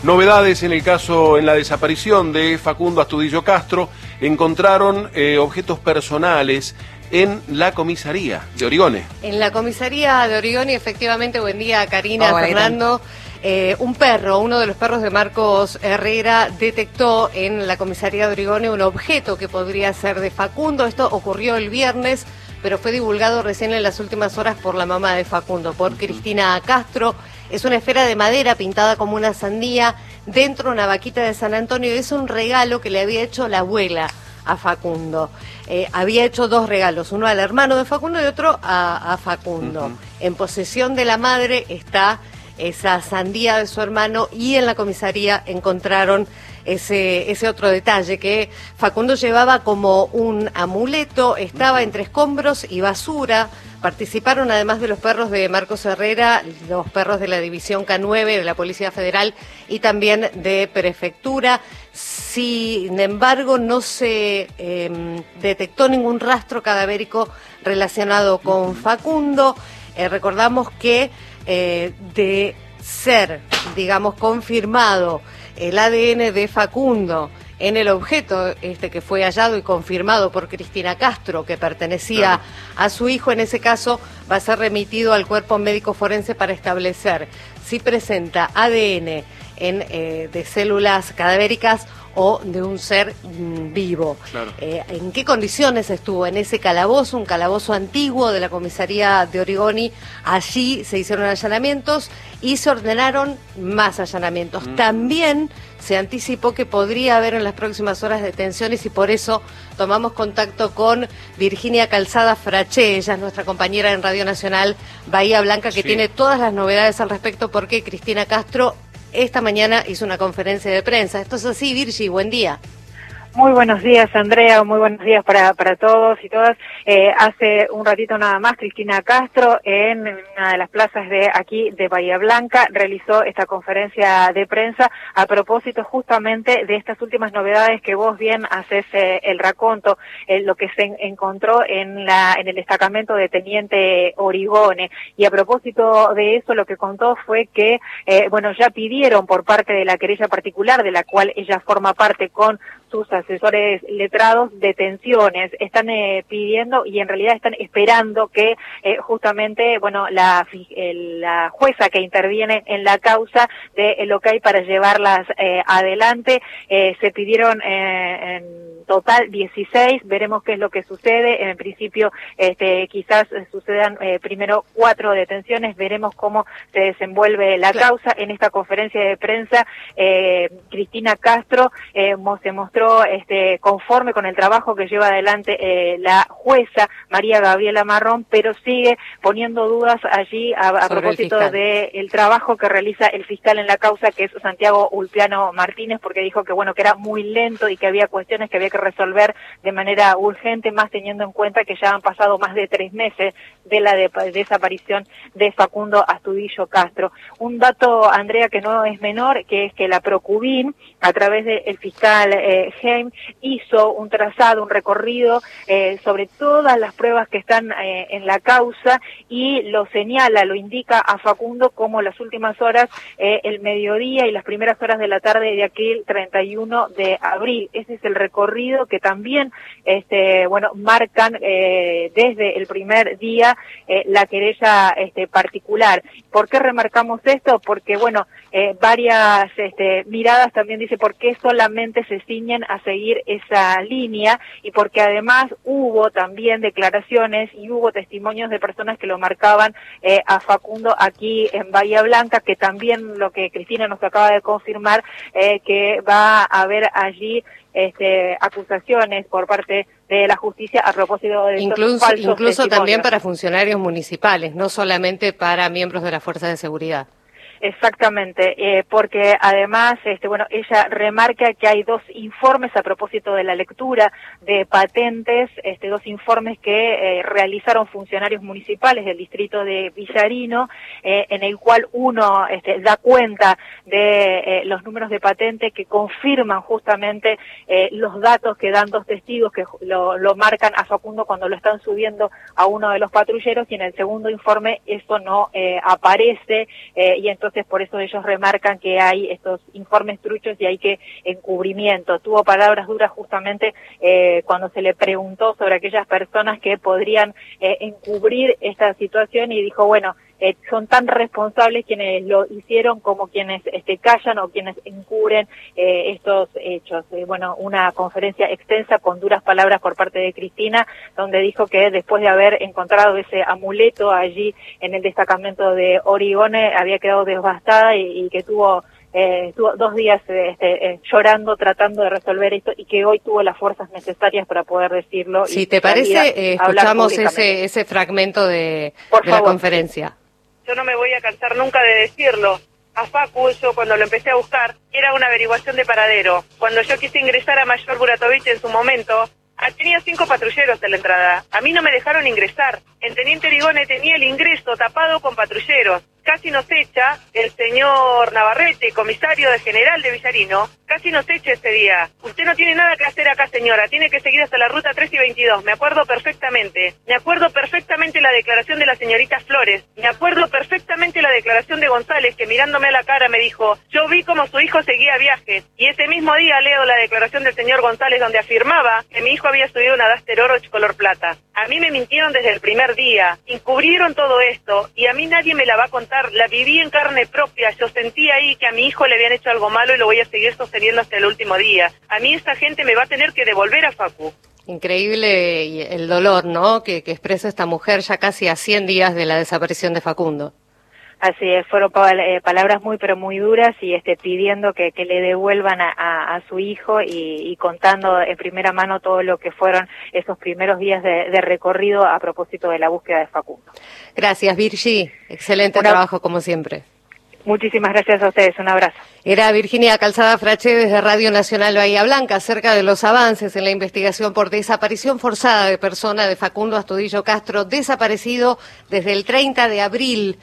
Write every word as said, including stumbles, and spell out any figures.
Novedades en el caso, en la desaparición de Facundo Astudillo Castro. Encontraron eh, objetos personales en la comisaría de Origone. En la comisaría de Origone, efectivamente, buen día Karina, oh, Fernando. Eh, un perro, uno de los perros de Marcos Herrera, detectó en la comisaría de Origone un objeto que podría ser de Facundo. Esto ocurrió el viernes, pero fue divulgado recién en las últimas horas por la mamá de Facundo, por Cristina Castro. Es una esfera de madera pintada como una sandía, dentro una vaquita de San Antonio. Es un regalo que le había hecho la abuela a Facundo. Eh, había hecho dos regalos, uno al hermano de Facundo y otro a, a Facundo. Uh-huh. En posesión de la madre está esa sandía de su hermano, y en la comisaría encontraron ese, ese otro detalle, que Facundo llevaba como un amuleto, estaba entre escombros y basura. Participaron, además de los perros de Marcos Herrera, los perros de la División K nueve de la Policía Federal y también de Prefectura. Sin embargo, no se eh, detectó ningún rastro cadavérico relacionado con Facundo. Eh, recordamos que eh, de ser, digamos, confirmado el A D N de Facundo en el objeto este que fue hallado y confirmado por Cristina Castro, que pertenecía claro. a su hijo, en ese caso va a ser remitido al cuerpo médico forense para establecer si presenta A D N en, eh, de células cadavéricas o de un ser mm, vivo. Claro. Eh, ¿En qué condiciones estuvo en ese calabozo, un calabozo antiguo de la comisaría de Origone? Allí se hicieron allanamientos y se ordenaron más allanamientos. Mm. También se anticipó que podría haber en las próximas horas detenciones, y por eso tomamos contacto con Virginia Calzada Fraché. Ella es nuestra compañera en Radio Nacional Bahía Blanca, que sí. tiene todas las novedades al respecto, porque Cristina Castro esta mañana hizo una conferencia de prensa. Esto es así, Virgi, buen día. Muy buenos días, Andrea, muy buenos días para, para todos y todas. Eh, hace un ratito nada más, Cristina Castro, en una de las plazas de aquí de Bahía Blanca, realizó esta conferencia de prensa a propósito justamente de estas últimas novedades que vos bien haces eh, el raconto, eh, lo que se encontró en la en el destacamento de Teniente Origone. Y a propósito de eso, lo que contó fue que, eh, bueno, ya pidieron por parte de la querella particular, de la cual ella forma parte con sus asesores letrados, detenciones. Están eh, pidiendo y en realidad están esperando que eh, justamente, bueno, la, eh, la jueza que interviene en la causa dé el ok para llevarlas eh, adelante. Eh, se pidieron eh, en total dieciséis, veremos qué es lo que sucede. En principio, este, quizás sucedan eh, primero cuatro detenciones, veremos cómo se desenvuelve la claro. causa. En esta conferencia de prensa, eh, Cristina Castro eh, se mostró este, conforme con el trabajo que lleva adelante eh, la jueza María Gabriela Marrón, pero sigue poniendo dudas allí a, a propósito del trabajo que realiza el fiscal en la causa, que es Santiago Ulpiano Martínez, porque dijo que bueno que era muy lento y que había cuestiones que había que resolver de manera urgente, más teniendo en cuenta que ya han pasado más de tres meses de la de, de desaparición de Facundo Astudillo Castro. Un dato, Andrea, que no es menor, que es que la Procubin, a través del fiscal eh, Heim, hizo un trazado, un recorrido eh, sobre todas las pruebas que están eh, en la causa, y lo señala, lo indica a Facundo como las últimas horas, eh, el mediodía y las primeras horas de la tarde de aquel treinta y uno de abril. Ese es el recorrido que también, este, bueno, marcan eh, desde el primer día eh, la querella este, particular. ¿Por qué remarcamos esto? Porque, bueno, eh, varias este, miradas también dice por qué solamente se ciñen a seguir esa línea, y porque además hubo también declaraciones y hubo testimonios de personas que lo marcaban eh, a Facundo aquí en Bahía Blanca, que también lo que Cristina nos acaba de confirmar, eh, que va a haber allí este, acusaciones por parte de la justicia a propósito de incluso, estos falsos incluso también para funcionarios municipales, no solamente para miembros de las fuerzas de seguridad. Exactamente, eh, porque además, este, bueno, ella remarca que hay dos informes a propósito de la lectura de patentes, este, dos informes que eh, realizaron funcionarios municipales del distrito de Villarino, eh, en el cual uno este, da cuenta de eh, los números de patente que confirman justamente eh, los datos que dan dos testigos que lo, lo marcan a Facundo cuando lo están subiendo a uno de los patrulleros, y en el segundo informe eso no eh, aparece, eh, y entonces entonces por eso ellos remarcan que hay estos informes truchos y hay que encubrimiento. Tuvo palabras duras justamente eh, cuando se le preguntó sobre aquellas personas que podrían eh, encubrir esta situación y dijo, bueno, Eh, son tan responsables quienes lo hicieron como quienes este, callan o quienes encubren eh, estos hechos. Eh, bueno, una conferencia extensa con duras palabras por parte de Cristina, donde dijo que después de haber encontrado ese amuleto allí en el destacamento de Origone, había quedado devastada y, y que tuvo... Eh, estuvo dos días este, eh, llorando, tratando de resolver esto y que hoy tuvo las fuerzas necesarias para poder decirlo. Si y te parece, eh, escuchamos ese, ese fragmento de, Por de favor. la conferencia. Yo no me voy a cansar nunca de decirlo. A Facu, yo cuando lo empecé a buscar, era una averiguación de paradero. Cuando yo quise ingresar a Mayor Buratovich en su momento, tenía cinco patrulleros en la entrada. A mí no me dejaron ingresar. En Teniente Origone tenía el ingreso tapado con patrulleros. Casi nos echa el señor Navarrete, comisario de general de Villarino, casi nos echa ese día. Usted no tiene nada que hacer acá, señora, tiene que seguir hasta la ruta tres y veintidós, me acuerdo perfectamente. Me acuerdo perfectamente la declaración de la señorita Flores, me acuerdo perfectamente la declaración de González, que mirándome a la cara me dijo, yo vi como su hijo seguía viajes, y ese mismo día leo la declaración del señor González donde afirmaba que mi hijo había subido una Duster Oroch color plata. A mí me mintieron desde el primer día, encubrieron todo esto, y a mí nadie me la va a contar. La viví en carne propia, yo sentí ahí que a mi hijo le habían hecho algo malo y lo voy a seguir sosteniendo hasta el último día. A mí esta gente me va a tener que devolver a Facu. Increíble el dolor, ¿no?, que, que expresa esta mujer ya casi a cien días de la desaparición de Facundo. Así es, fueron eh, palabras muy pero muy duras y este pidiendo que, que le devuelvan a, a, a su hijo y, y contando en primera mano todo lo que fueron esos primeros días de, de recorrido a propósito de la búsqueda de Facundo. Gracias, Virgi. Excelente Una... trabajo como siempre. Muchísimas gracias a ustedes, un abrazo. Era Virginia Calzada Fraché desde Radio Nacional Bahía Blanca acerca de los avances en la investigación por desaparición forzada de persona de Facundo Astudillo Castro, desaparecido desde el treinta de abril.